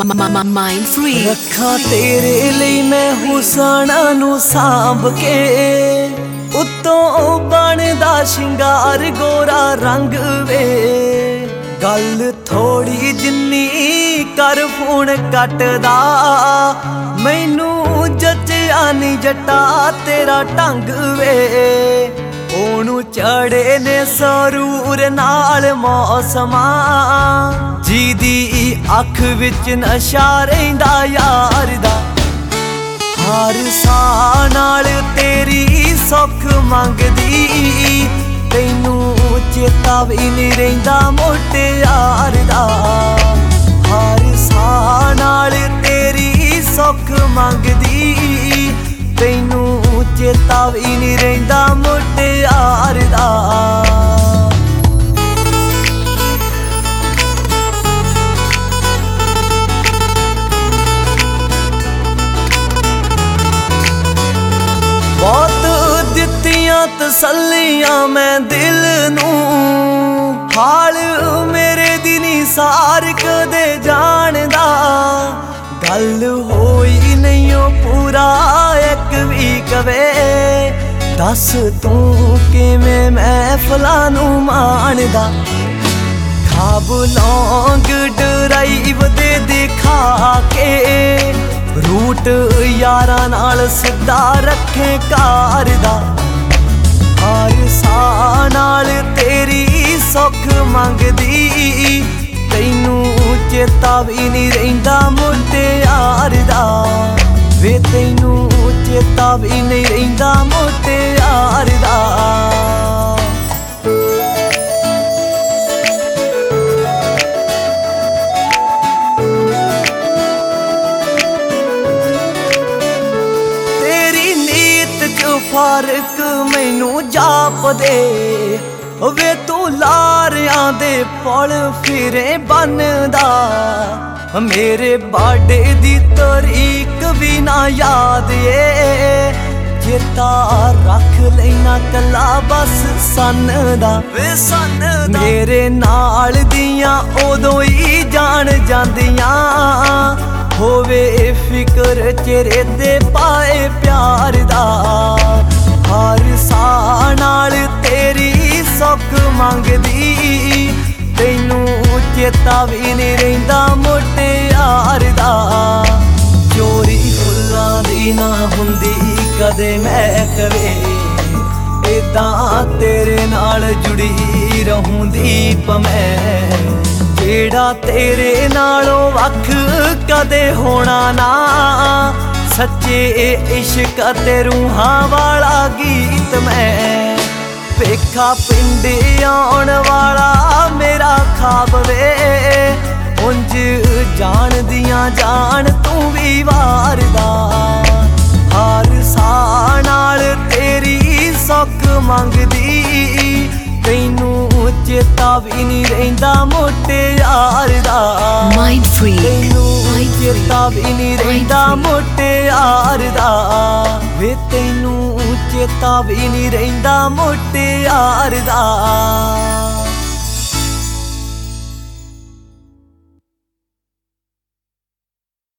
Mind free रखा तेरे लिए मैं हुसना नू सांभ के उत्तों बनदा शिंगार गोरा रंग वे गल थोड़ी जिन्नी कर फोन कटदा मैनू जच्चा नी जट्टा तेरा ढंग वे ओनू चढ़े ने सरूर नाल मौसमा जीदी अख विच नशा रहिंदा यार दा हर साह नाल तेरी सुख मंगदी तैनू चेता भी नहीं रहिंदा मोटे यार दा हर साह नाल तेरी सुख मंगदी तैनू चेता भी नहीं रहिंदा मोटे यार दा बहुत दित्तियां तसल्लियां मैं दिल नू हाल मेरे दी नी सार कदे जानदा गल होई नहीं ओ पूरा एक भी कवे दस तू किवें महफिलां नू माणदा खाब लौंग ड्राइव दे दिखा के रूट यारां नाल सिद्धा रखे कार दा हर साह नाल तेरी सुख मंगदी तैनू चेता भी नहीं रहिंदा मोटे यार दा वे तैनू चेता भी नहीं रहिंदा मोटे यार दा फर्क मैनू जाप दे वे तू लारियां दे पल फिरे बनदा मेरे बाडे दी तरीक भी ना याद ए चेता रख लेना कला बस सन दा वे सन मेरे नाल दियां उदों ही जान जांदियां होवे फिक्र चेहरे दे पाए प्यार दा हर साह नाल तेरी सुख मंगदी तैनू चेता भी नहीं रहिंदा मोटे यार दा चोरी फुल्लां दी ना हुंदी कदे महकवे इदां तेरे नाल जुड़ी रहूं दीप मैं जेड़ा तेरे नालों वख कदे होना ना सच्चे इश्क ते रूहां वाला गीत मैं पेखा पिंड आउण वाला मेरा ख्वाब वे उंज जान दियां जान तू भी वार दा हर साह नाल तेरी सुख मंगदी तैनू चेता भी नहीं रहिंदा मोटे यार दा Mind free तैनू चेता भी नहीं रहिंदा मोटे यार दा वे तैनू चेता भी नहीं रहिंदा मोटे यार दा।